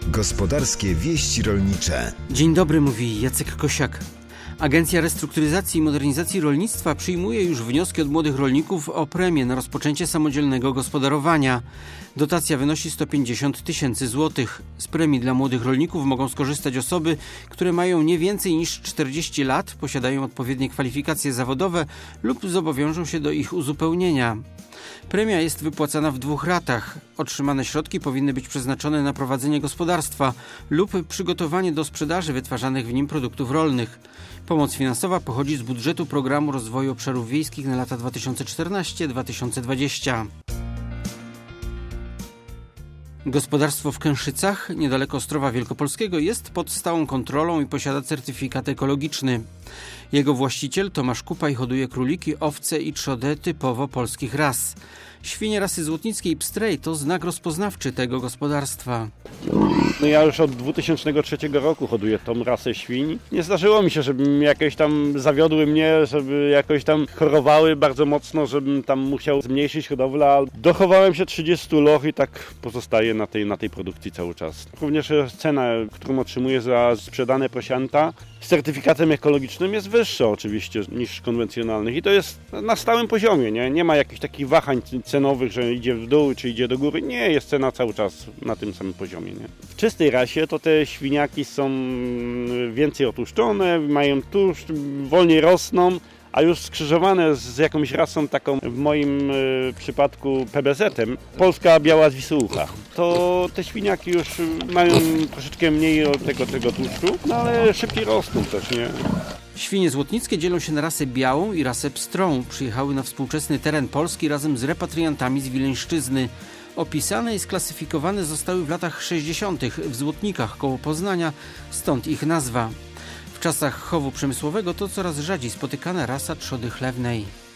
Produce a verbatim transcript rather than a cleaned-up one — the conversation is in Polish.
Gospodarskie wieści rolnicze. Dzień dobry, mówi Jacek Kosiak. Agencja Restrukturyzacji i Modernizacji Rolnictwa przyjmuje już wnioski od młodych rolników o premię na rozpoczęcie samodzielnego gospodarowania. Dotacja wynosi sto pięćdziesiąt tysięcy złotych. Z premii dla młodych rolników mogą skorzystać osoby, które mają nie więcej niż czterdzieści lat, posiadają odpowiednie kwalifikacje zawodowe lub zobowiążą się do ich uzupełnienia. Premia jest wypłacana w dwóch ratach. Otrzymane środki powinny być przeznaczone na prowadzenie gospodarstwa lub przygotowanie do sprzedaży wytwarzanych w nim produktów rolnych. Pomoc finansowa pochodzi z budżetu Programu Rozwoju Obszarów Wiejskich na lata dwa tysiące czternasty do dwa tysiące dwudziestego. Gospodarstwo w Kęszycach, niedaleko Ostrowa Wielkopolskiego, jest pod stałą kontrolą i posiada certyfikat ekologiczny. Jego właściciel Tomasz Kupaj hoduje króliki, owce i trzodę typowo polskich ras. Świnie rasy złotnickiej i pstrej to znak rozpoznawczy tego gospodarstwa. No ja już od dwa tysiące trzeciego roku hoduję tą rasę świń. Nie zdarzyło mi się, żeby jakieś tam zawiodły mnie, żeby jakoś tam chorowały bardzo mocno, żebym tam musiał zmniejszyć hodowlę. Dochowałem się trzydziestu loch i tak pozostaję na tej, na tej produkcji cały czas. Również cena, którą otrzymuję za sprzedane prosięta z certyfikatem ekologicznym jest wyższa oczywiście niż konwencjonalnych i to jest na stałym poziomie. Nie, nie ma jakichś takich wahań cenowych, że idzie w dół czy idzie do góry. Nie, jest cena cały czas na tym samym poziomie. Nie? W czystej rasie to te świniaki są więcej otłuszczone, mają tłuszcz, wolniej rosną, a już skrzyżowane z jakąś rasą taką, w moim y, przypadku P B Z-em, polska biała zwisucha, to te świniaki już mają troszeczkę mniej tego, tego tłuszczu, no ale szybciej rosną też, nie? Świnie złotnickie dzielą się na rasę białą i rasę pstrą. Przyjechały na współczesny teren Polski razem z repatriantami z Wileńszczyzny. Opisane i sklasyfikowane zostały w latach sześćdziesiątych w Złotnikach koło Poznania, stąd ich nazwa. W czasach chowu przemysłowego to coraz rzadziej spotykana rasa trzody chlewnej.